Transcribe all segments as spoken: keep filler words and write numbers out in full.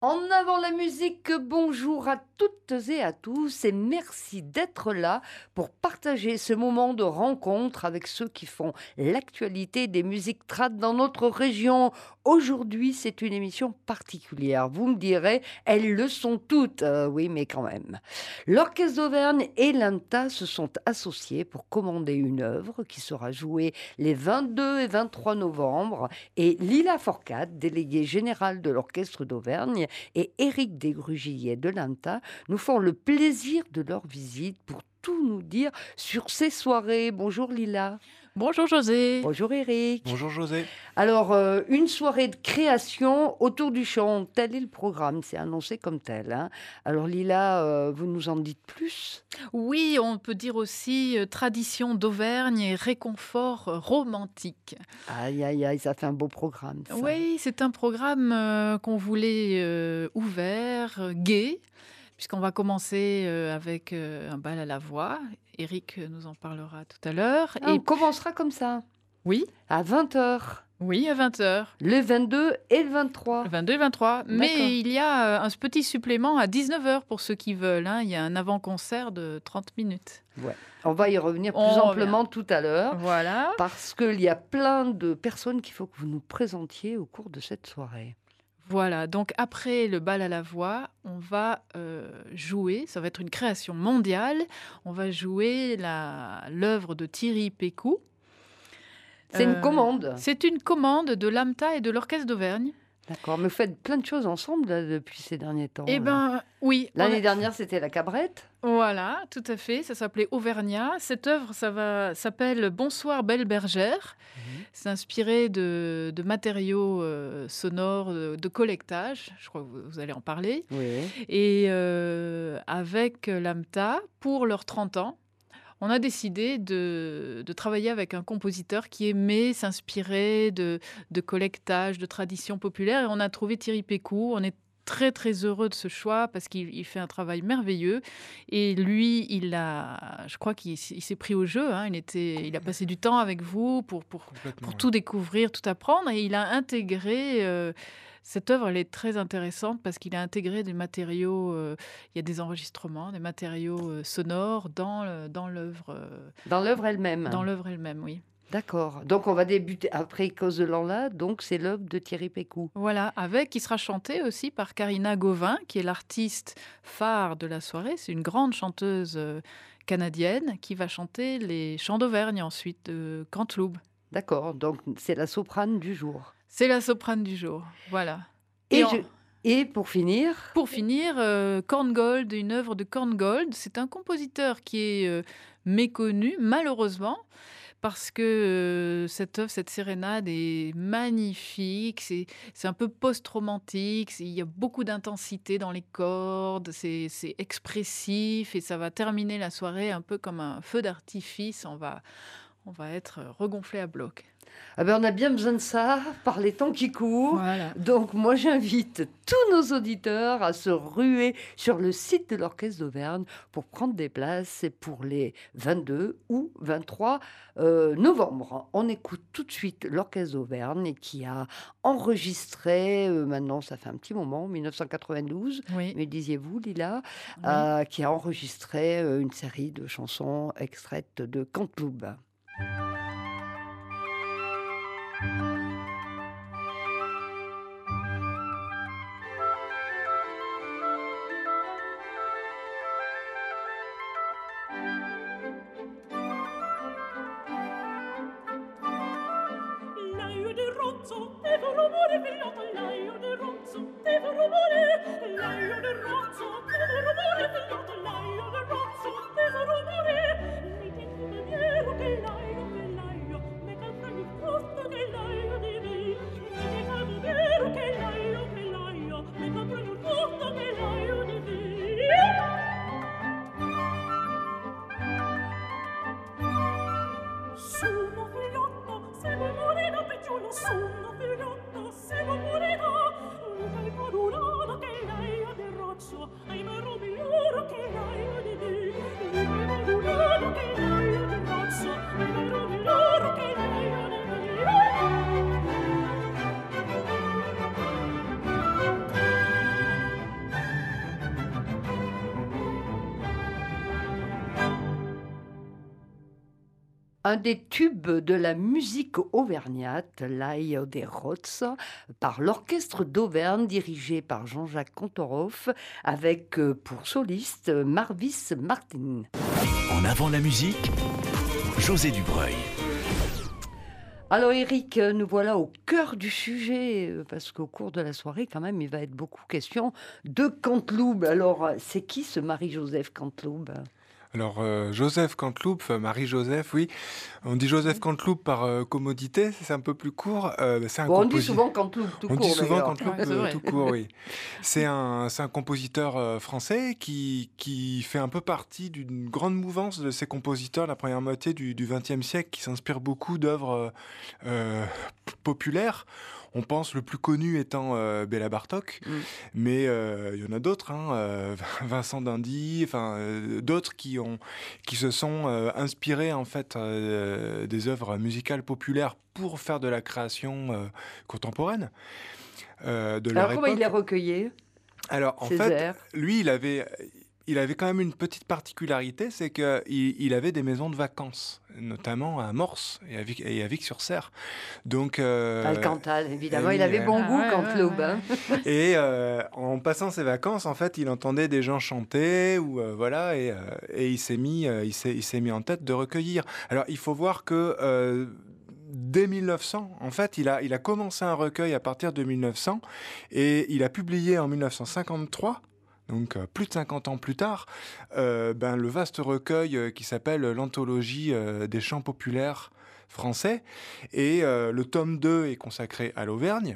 En avant la musique, bonjour à toutes et à tous et merci d'être là pour partager ce moment de rencontre avec ceux qui font l'actualité des musiques trad dans notre région. Aujourd'hui, c'est une émission particulière. Vous me direz, elles le sont toutes. Euh, oui, mais quand même. L'Orchestre d'Auvergne et l'A N T A se sont associés pour commander une œuvre qui sera jouée les vingt-deux et vingt-trois novembre. Et Lila Forcade, déléguée générale de l'Orchestre d'Auvergne, et Éric Desgrugillet de l'A N T A nous font le plaisir de leur visite pour tout nous dire sur ces soirées. Bonjour Lila. Bonjour José. Bonjour Éric. Bonjour José. Alors, euh, une soirée de création autour du chant, tel est le programme, c'est annoncé comme tel, hein. Alors Lila, euh, vous nous en dites plus? Oui, on peut dire aussi euh, tradition d'Auvergne et réconfort euh, romantique. Aïe, aïe, aïe, ça fait un beau programme, ça. Oui, c'est un programme euh, qu'on voulait euh, ouvert, euh, gai, puisqu'on va commencer euh, avec euh, un bal à la voix. Éric nous en parlera tout à l'heure. Ah, Et on commencera comme ça, oui, à vingt heures, oui, à vingt heures. le vingt-deux et le vingt-trois. Le vingt-deux et vingt-trois. D'accord. Mais il y a euh, un petit supplément à dix-neuf heures pour ceux qui veulent, hein. Il y a un avant-concert de trente minutes. Ouais. On va y revenir plus On amplement tout à l'heure. Voilà. Parce qu'il y a plein de personnes qu'il faut que vous nous présentiez au cours de cette soirée. Voilà, donc après le bal à la voix, on va euh, jouer, ça va être une création mondiale, on va jouer la- l'œuvre de Thierry Pécou. C'est une Euh, commande. C'est une commande de l'A M T A et de l'Orchestre d'Auvergne. D'accord, mais vous faites plein de choses ensemble là, depuis ces derniers temps. Eh là. ben oui, on L'année a- dernière, c'était la cabrette. voilà, tout à fait, ça s'appelait Auvergnat. Cette œuvre, ça va s'appelle Bonsoir belle bergère. C'est inspiré de, de matériaux euh, sonores de, de collectage, je crois que vous, vous allez en parler. Oui. Et euh, avec l'A M T A, pour leurs trente ans, on a décidé de, de travailler avec un compositeur qui aimait s'inspirer de, de collectage, de traditions populaires. Et on a trouvé Thierry Pécou. On est très très heureux de ce choix parce qu'il il fait un travail merveilleux. Et lui, il a, je crois qu'il s- il s'est pris au jeu, hein. Il était, il a passé du temps avec vous pour, pour, Complètement, pour ouais. tout découvrir, tout apprendre. Et il a intégré... euh, cette œuvre, elle est très intéressante parce qu'il a intégré des matériaux, euh, il y a des enregistrements, des matériaux euh, sonores dans, le- dans l'œuvre euh, Dans l'œuvre elle-même. dans l'œuvre elle-même, oui. D'accord. Donc, on va débuter après Cause de l'Anla. Donc, c'est l'œuvre de Thierry Pécou. Voilà, avec, qui sera chanté aussi par Karina Gauvin, qui est l'artiste phare de la soirée. C'est une grande chanteuse euh, canadienne qui va chanter les chants d'Auvergne ensuite de Canteloube. D'accord. Donc, c'est la soprane du jour. C'est la soprane du jour, voilà. Et, Et en- je- et pour finir, Pour finir, euh, Korngold, une œuvre de Korngold, c'est un compositeur qui est euh, méconnu, malheureusement, parce que euh, cette œuvre, cette sérénade est magnifique, c'est, c'est un peu post-romantique, c'est- il y a beaucoup d'intensité dans les cordes, c'est, c'est expressif et ça va terminer la soirée un peu comme un feu d'artifice, on va, on va être regonflé à bloc. eh ben, on a bien besoin de ça par les temps qui courent. Voilà. Donc, moi, j'invite tous nos auditeurs à se ruer sur le site de l'Orchestre d'Auvergne pour prendre des places. C'est pour les vingt-deux ou vingt-trois euh, novembre. On écoute tout de suite l'Orchestre d'Auvergne qui a enregistré, euh, maintenant, ça fait un petit moment, dix-neuf cent quatre-vingt-douze, Oui. mais disiez-vous, Lila, Oui. euh, qui a enregistré euh, une série de chansons extraites de Canteloube. L'aio del rozzo, devo rumore figliato, l'aio del rozzo, devo rumore, l'aio del rozzo, devo rumore figliato, l'aio del rozzo, devo rumore, mi dico che vero che l'aio, che l'aio, me canta il frutto che l'aio di me, mi dica che vero che l'aio, che l'aio, me canta il frutto che l'aio di me. Sono figliotto, se vuoi morire piccolo, sono figliotto, se vuoi morire, una parolona che lei ha del roccio, un des tubes de la musique auvergnate, l'Aïe des Rots, par l'Orchestre d'Auvergne dirigé par Jean-Jacques Kantorov, avec euh, pour soliste Marvis Martin. En avant la musique, José Dubreuil. Alors Eric, nous voilà au cœur du sujet, euh, parce qu'au cours de la soirée, quand même, il va être beaucoup question de Canteloube. Alors, c'est qui ce Marie-Joseph Canteloube ? Alors, euh, Joseph Canteloube, enfin, Marie-Joseph, oui. On dit Joseph Canteloube par euh, commodité, c'est un peu plus court. Euh, c'est un Bon, on dit composi- souvent Canteloube tout On court. dit souvent d'ailleurs. Canteloube Ouais, c'est euh, vrai. tout court, oui. C'est un, c'est un compositeur euh, français qui, qui fait un peu partie d'une grande mouvance de ces compositeurs de la première moitié du vingtième siècle qui s'inspirent beaucoup d'œuvres euh, p- populaires. On pense le plus connu étant euh, Béla Bartók, Mm. mais euh, il y en a d'autres, hein, euh, Vincent d'Indy, enfin euh, d'autres qui ont, qui se sont euh, inspirés en fait euh, des œuvres musicales populaires pour faire de la création euh, contemporaine euh, de leur Alors, comment époque. il les recueillait, Alors en ces fait, airs ? lui, il avait, il avait quand même une petite particularité, c'est qu'il il avait des maisons de vacances, notamment à Morse et à, Vic, et à Vic-sur-Serre. Donc, euh, Ah, le Cantal, évidemment, eh il oui, avait euh, bon Ah goût, ouais, Canteloube. ouais, hein. et euh, en passant ses vacances, en fait, il entendait des gens chanter ou euh, voilà, et, euh, et il s'est mis, euh, il s'est, il s'est mis en tête de recueillir. Alors, il faut voir que euh, dès mille neuf cents, en fait, il a, il a commencé un recueil à partir de mille neuf cents et il a publié en mille neuf cent cinquante-trois. Donc euh, plus de cinquante ans plus tard, euh, ben, le vaste recueil euh, qui s'appelle l'Anthologie euh, des chants populaires français. Et euh, le tome deux est consacré à l'Auvergne.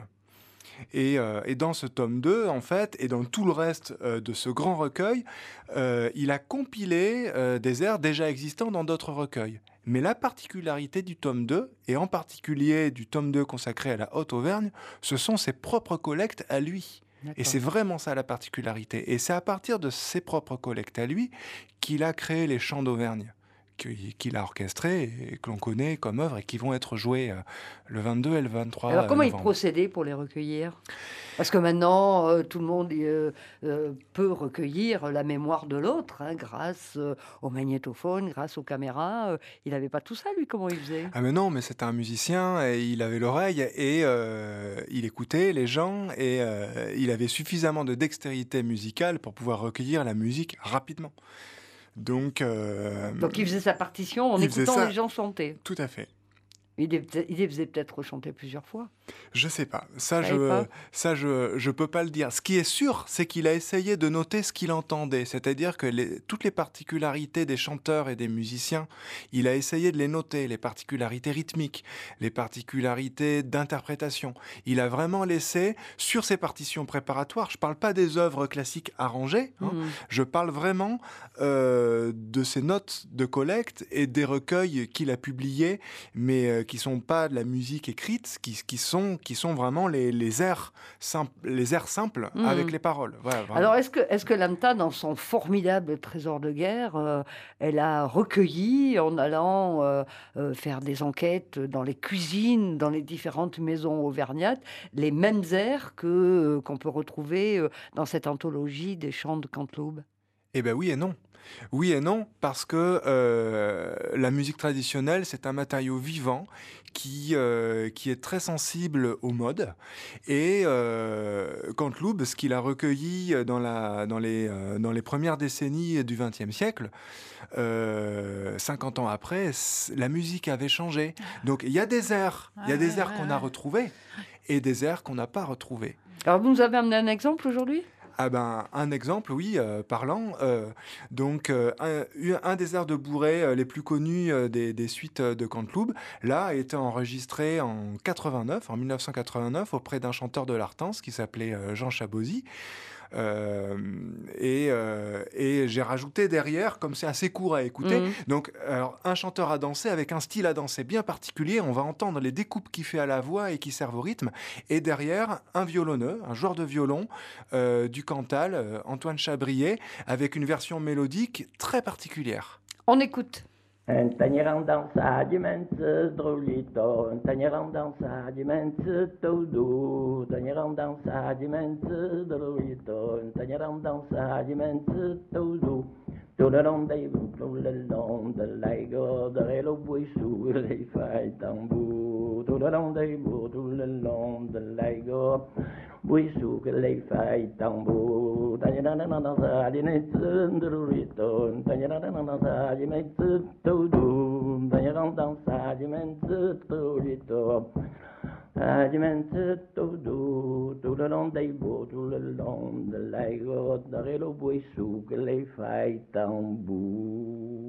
Et, euh, et dans ce tome deux, en fait, et dans tout le reste euh, de ce grand recueil, euh, il a compilé euh, des airs déjà existants dans d'autres recueils. Mais la particularité du tome deux, et en particulier du tome deux consacré à la Haute-Auvergne, ce sont ses propres collectes à lui. Et D'accord. c'est vraiment ça la particularité. Et c'est à partir de ses propres collectes à lui qu'il a créé les chants d'Auvergne, qui- qu'il a orchestrés et que l'on connaît comme œuvres et qui vont être joués euh, le vingt-deux et le vingt-trois Alors, comment il novembre. procédait pour les recueillir ? Parce que maintenant, euh, tout le monde euh, euh, peut recueillir la mémoire de l'autre, hein, grâce euh, au magnétophone, grâce aux caméras. Euh, il n'avait pas tout ça, lui, comment il faisait ? Ah mais non, mais c'était un musicien et il avait l'oreille et euh, il écoutait les gens et euh, il avait suffisamment de dextérité musicale pour pouvoir recueillir la musique rapidement. Donc, euh, Donc, il faisait sa partition en il faisait écoutant ça. les gens chanter. tout à fait. Il les, faisait- il les faisait peut-être chanter plusieurs fois. Je sais pas. Ça, Vous savez je, pas ça je, je peux pas le dire. Ce qui est sûr, c'est qu'il a essayé de noter ce qu'il entendait. C'est-à-dire que les, toutes les particularités des chanteurs et des musiciens, il a essayé de les noter. Les particularités rythmiques, les particularités d'interprétation. Il a vraiment laissé, sur ses partitions préparatoires, je parle pas des œuvres classiques arrangées, hein, Mhm. je parle vraiment euh, de ses notes de collecte et des recueils qu'il a publiés, mais euh, qui sont pas de la musique écrite, qui, qui sont qui sont vraiment les, les airs simples, les airs simples Mhm. avec les paroles. Voilà, vraiment. Alors, est-ce que, est-ce que Lambda, dans son formidable trésor de guerre, euh, elle a recueilli, en allant euh, euh, faire des enquêtes dans les cuisines, dans les différentes maisons auvergnates, les mêmes airs que, euh, qu'on peut retrouver euh, dans cette anthologie des chants de Canteloube ? Eh ben oui et non. Oui et non, parce que euh, la musique traditionnelle, c'est un matériau vivant qui, euh, qui est très sensible aux modes. Et euh, Canteloube, ce qu'il a recueilli dans, la, dans, les, euh, dans les premières décennies du vingtième siècle, euh, cinquante ans après, c- la musique avait changé. Donc il y a des airs, il y a Ah des ouais, airs ouais, qu'on a ouais. retrouvés et des airs qu'on n'a pas retrouvés. Alors, vous nous avez amené un exemple aujourd'hui ? Ah ben, un exemple, oui, euh, parlant. euh, donc, euh, un, un des airs de Bourré euh, les plus connus euh, des, des suites euh, de Canteloube, là, a été enregistré en quatre-vingt-neuf, en mille neuf cent quatre-vingt-neuf, auprès d'un chanteur de l'Artense qui s'appelait euh, Jean Chabozy. Euh, et euh, et j'ai rajouté derrière, comme c'est assez court à écouter, Mhm. donc alors, un chanteur à danser avec un style à danser bien particulier. On va entendre les découpes qu'il fait à la voix et qui servent au rythme. Et derrière, un violonneux, un joueur de violon euh, du Cantal, euh, Antoine Chabrier, avec une version mélodique très particulière. On écoute. Un tanierão dança de mente drolito, un tanierão dança de mente todo, un tanierão dança de mente drolito, un tanierão dança de mente todo. Tout le long des bouts, tout le long de l'aigre, de l'eau bouille sous les feuilles tambour. Tout le long des bouts, tout le long de l'aigre, bouille sous les feuilles tambour. Tanyanana dans sa dinette de rurito, tanyanana dans sa dinette tout doux, tanyanana dans sa dinette tout rurito. Adimente tout doux, tout le long des bois, tout le long de l'aigre, dans le bois sous que les feuilles tambour.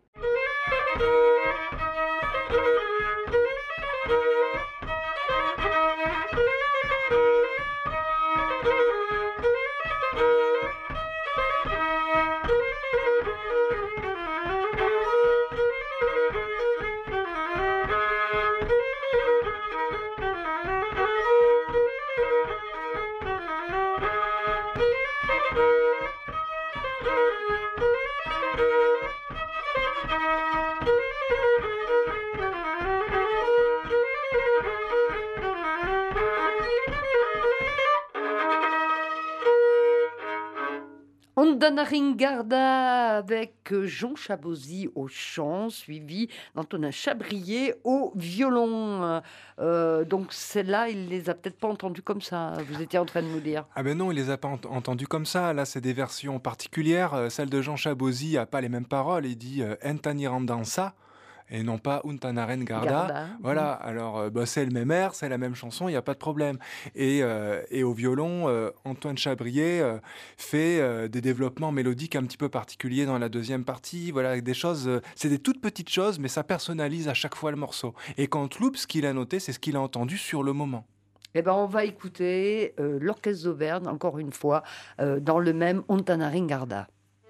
Ondana Ringarda avec Jean Chabosy au chant, suivi d'Antonin Chabrier au violon. Euh, donc celle-là, il les a peut-être pas entendus comme ça, vous étiez en train de nous dire. Ah ben non, il les a pas ent- entendus comme ça. Là, c'est des versions particulières. Euh, Celle de Jean Chabosy a pas les mêmes paroles. Il dit euh, Entani Randansa et non pas Untanaren Garda. Garda. Voilà, alors euh, bah, c'est le même air, c'est la même chanson, il n'y a pas de problème. Et, euh, et au violon, euh, Antoine Chabrier euh, fait euh, des développements mélodiques un petit peu particuliers dans la deuxième partie. Voilà, avec des choses, euh, c'est des toutes petites choses, mais ça personnalise à chaque fois le morceau. Et quand Loup, ce qu'il a noté, c'est ce qu'il a entendu sur le moment. Eh ben, on va écouter euh, l'Orchestre d'Auvergne, encore une fois, euh, dans le même Ontana Ringarda.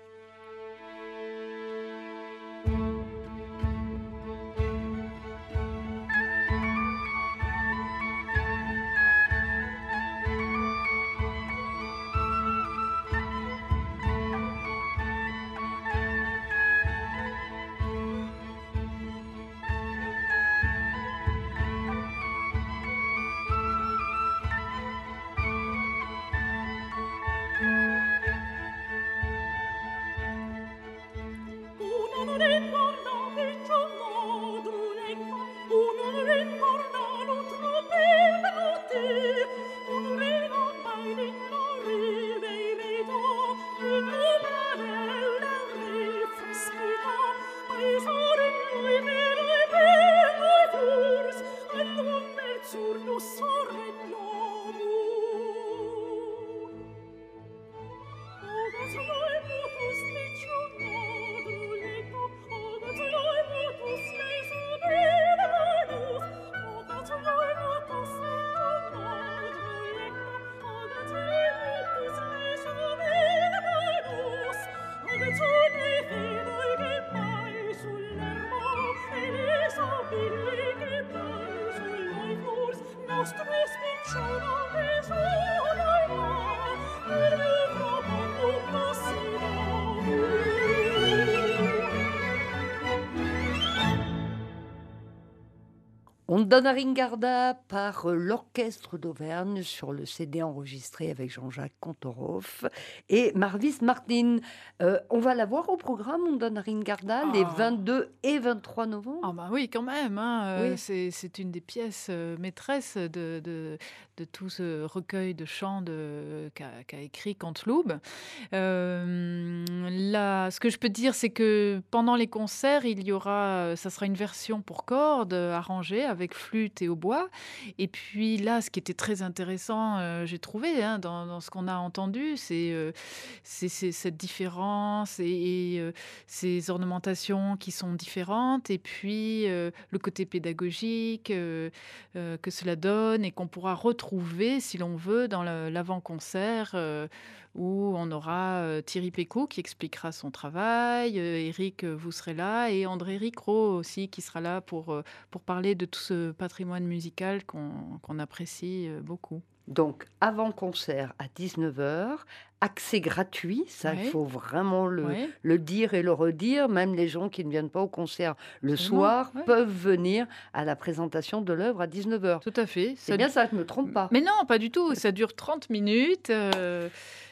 Ondana Ringarda par l'Orchestre d'Auvergne sur le C D enregistré avec Jean-Jacques Kantorov et Marvis Martin. Euh, on va la voir au programme, Ondana Ringarda, Ah. les vingt-deux et vingt-trois novembre. Ah bah oui, quand même. Hein. Euh, Oui. c'est, c'est une des pièces euh, maîtresses de, de, de tout ce recueil de chants de, qu'a, qu'a écrit Canteloube. Euh, là, ce que je peux dire, c'est que pendant les concerts, il y aura, ça sera une version pour cordes euh, arrangée avec flûte et hautbois. Et puis là, ce qui était très intéressant, euh, j'ai trouvé, hein, dans, dans ce qu'on a entendu, c'est, euh, c'est, c'est cette différence et, et, euh, ces ornementations qui sont différentes, et puis euh, le côté pédagogique euh, euh, que cela donne et qu'on pourra retrouver, si l'on veut, dans le- l'avant-concert euh, où on aura euh, Thierry Pécaud qui expliquera son travail, euh, Eric, euh, vous serez là, et André Ricro aussi qui sera là pour, euh, pour parler de tout ce patrimoine musical qu'on, qu'on apprécie euh, beaucoup. Donc, avant-concert à dix-neuf heures, accès gratuit, ça il Ouais. faut vraiment le, Ouais. le dire et le redire. Même les gens qui ne viennent pas au concert le Absolument, soir ouais. peuvent venir à la présentation de l'œuvre à dix-neuf heures. Tout à fait. C'est Ça- bien ça, je ne me trompe pas. Mais non, pas du tout. Ça dure trente minutes. euh,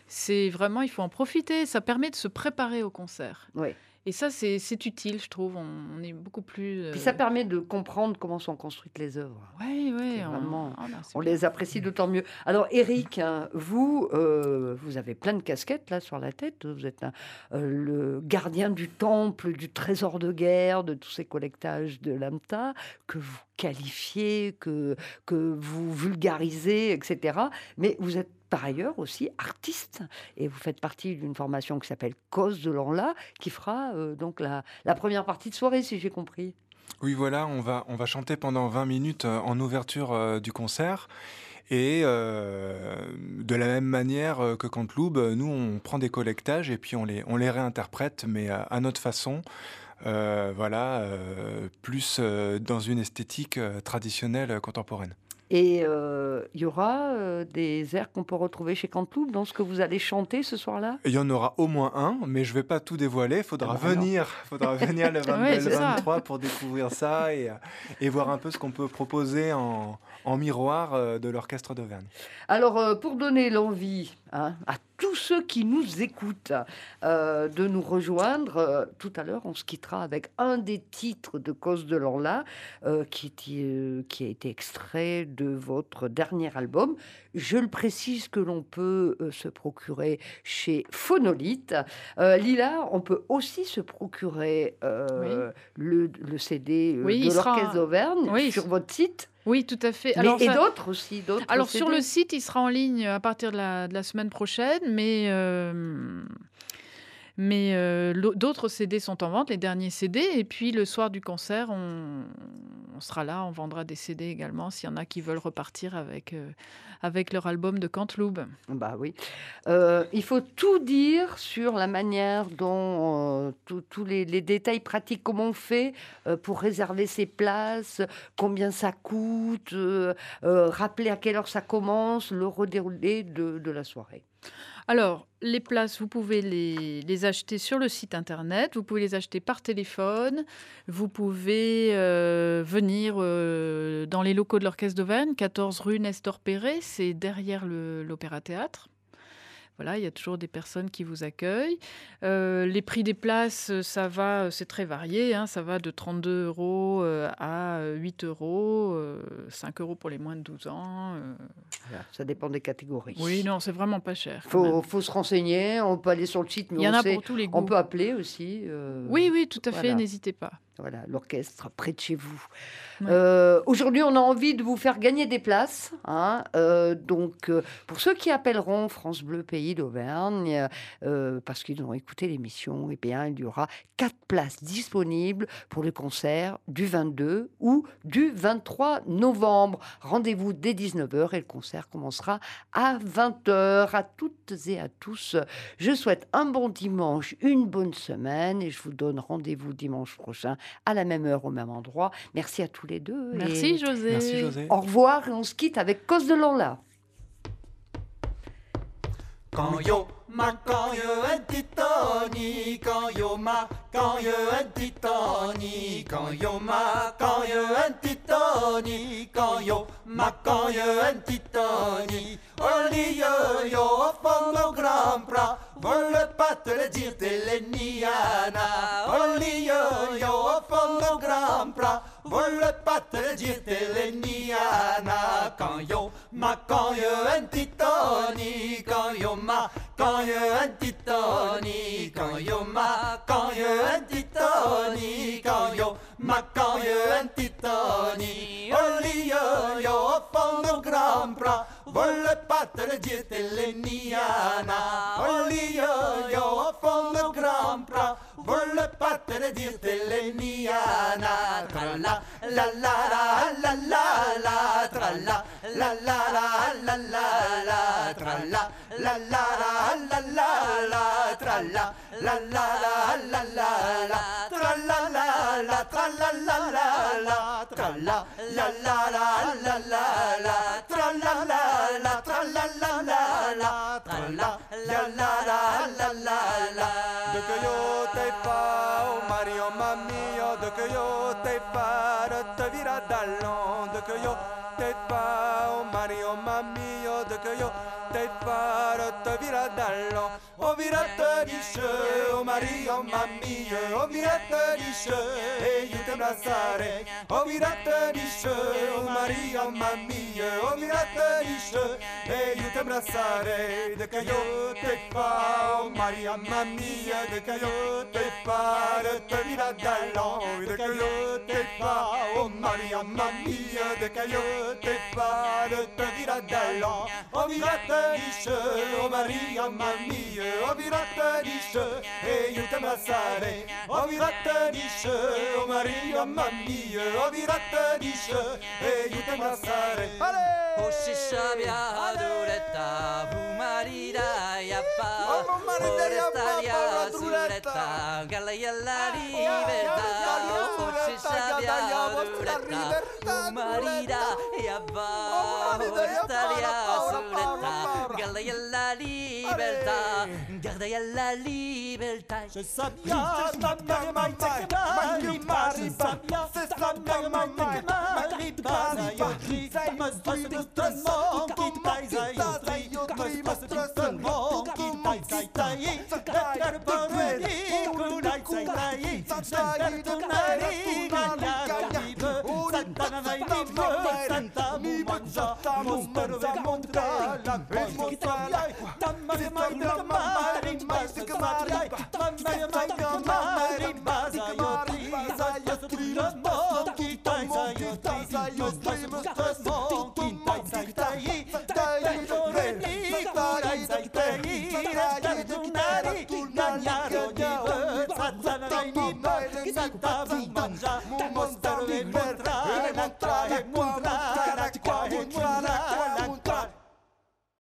C'est vraiment, il faut en profiter. Ça permet de se préparer au concert. Oui. Et ça, c'est c'est utile, je trouve. On, on est beaucoup plus. Puis euh, ça permet de comprendre comment sont construites les œuvres. Ouais, ouais. C'est on- vraiment- oh là, c'est On bien. les apprécie d'autant mieux. Alors, Eric, hein, vous, euh, vous avez plein de casquettes là sur la tête. Vous êtes un- euh, le gardien du temple, du trésor de guerre, de tous ces collectages de l'A M T A que vous qualifiez, que, que vous vulgarisez, et cetera. Mais vous êtes par ailleurs aussi artiste et vous faites partie d'une formation qui s'appelle Cause de l'Anla qui fera euh, donc la, la première partie de soirée, si j'ai compris. Oui, voilà, on va, on va chanter pendant vingt minutes euh, en ouverture euh, du concert. Et euh, de la même manière euh, que Canteloube, euh, nous, on prend des collectages et puis on les, on les réinterprète, mais à, à notre façon. Euh, voilà, euh, plus euh, dans une esthétique euh, traditionnelle euh, contemporaine. Et euh, il y aura euh, des airs qu'on peut retrouver chez Canteloube dans ce que vous allez chanter ce soir-là. Il y en aura au moins un, mais je ne vais pas tout dévoiler. Il faudra, Ah bah alors. venir, faudra venir le, vingt, Ouais, le c'est ça. vingt-trois pour découvrir ça et, euh, et voir un peu ce qu'on peut proposer en, en miroir euh, de l'Orchestre d'Auvergne. Alors, euh, pour donner l'envie hein, à tous ceux qui nous écoutent euh, de nous rejoindre, euh, tout à l'heure, on se quittera avec un des titres de Cause de l'Anla euh, qui, est- euh, qui a été extrait de votre dernier album. Je le précise que l'on peut euh, se procurer chez Phonolite. Euh, Lila, on peut aussi se procurer euh, le, le C D euh, Oui, de il sera- l'Orchestre d'Auvergne Oui, sur votre site. Oui, tout à fait. Mais- Alors, et ça- d'autres aussi. D'autres Alors C D. sur le site, il sera en ligne à partir de la, de la semaine prochaine, mais, euh, mais euh, l'au- d'autres C D sont en vente, les derniers C D, et puis le soir du concert, on, on sera là, on vendra des C D également, s'il y en a qui veulent repartir avec, euh, avec leur album de Canteloube. Bah oui. Euh, il faut tout dire sur la manière dont euh, tous tous les, les détails pratiques, comment on fait euh, pour réserver ses places, combien ça coûte, euh, euh, rappeler à quelle heure ça commence, le redéroulé de, de la soirée. Alors, les places, vous pouvez les, les acheter sur le site internet, vous pouvez les acheter par téléphone, vous pouvez euh, venir euh, dans les locaux de l'Orchestre d'Auvergne, quatorze rue Nestor Perret, c'est derrière le- l'Opéra-Théâtre. Voilà, il y a toujours des personnes qui vous accueillent. Euh, les prix des places, euh, ça va, euh, c'est très varié, hein, ça va de trente-deux euros euh, à euh, huit euros, euh, cinq euros pour les moins de douze ans. euh. Voilà, ça dépend des catégories. Oui, non, c'est vraiment pas cher. Il quand même. faut, faut se renseigner, on peut aller sur le site, mais Il y en on, a sait- pour tous les goûts. on peut appeler aussi. euh, Oui, oui, tout à fait, voilà. n'hésitez pas. Voilà, l'orchestre près de chez vous. Ouais. Euh, Aujourd'hui, on a envie de vous faire gagner des places. hein. Euh, donc, euh, pour ceux qui appelleront France Bleu Pays d'Auvergne, euh, parce qu'ils ont écouté l'émission, eh bien, il y aura quatre places disponibles pour le concert du vingt-deux ou du vingt-trois novembre. Rendez-vous dès dix-neuf heures et le concert commencera à vingt heures. À toutes et à tous, je souhaite un bon dimanche, une bonne semaine et je vous donne rendez-vous dimanche prochain à la même heure, au même endroit. Merci à tous les deux. et Merci José. Merci José. Au revoir et on se quitte avec Cause de l'Anla. Quand yo ma quand yo un titani quand yo ma quand yo un titani quand yo ma quand yo un titani quand yo ma quand yo un titani oli yo yo au fond au grand bras volle pas te le dire t'es l'eniana oli yo yo au fond au grand bras volle pas te le dire t'es l'eniana quand yo ma quand yo un titani quand yo ma quand yo un titani quand yo ma quand yo un titani quand yo ma quand yo un titani oli yo yo au fond au grand bras volle pas te le dire t'es l'eniana oli yo yo au fond au grand bras volle pas te le dire t'es l'eniana tra la la la la la la tra la la la la la la tra la la la la la la tra la la la la la la tra la la la tra la la la la tra la la la la la la tra la la la tra la la la la tra la la la la la la de que yo te fa oh Mario mamio de que yo te fa te vira dallon de que yo te fa oh Mario mamio de que yo te fare te viradallo, o virate disce, o Maria mammia, o virate disce, e io te abbracciare, o virate disce, o Maria mammia, o virate disce, e io te abbracciare, de che io te fa, o Maria mammia, de che io te fare te viradallo, de che io te fa, o Maria mammia, de che io te fare te viradallo, o virate disce, o Maria mammia, o virate disce, e io te abbracciare, o virate disce, o Maria mammia, o virate disce, e io te abbracciare. O shishabia duretta, fumarida yappa, forestaria suretta, galaya la libertà. O shishabia duretta, fumarida yappa, forestaria suretta, galaya la libertà, galaya la libertà. Je sabia, sabia, mai mai mai sabia, sabia, mai mai mai mai io tri, mas mas trasmo, qui tai sai io tri, mas mas trasmo, qui tai sai tai, dar parveni, kunai sai tai, dar tunari, ganya vive, santa vai vive, santa mi mangia, mostar ve montra, la mostra, tamma mai tamari, mai tamari, tamma mai tamari, baza io tri, io tri, qui tai sai io tri, io tri, mas trasmo, qui tai sai tai, tai torni, tai sai tai, tai tunari, ganya vive, santa vai vive, santa mi mangia, mostar ve montra, la montra,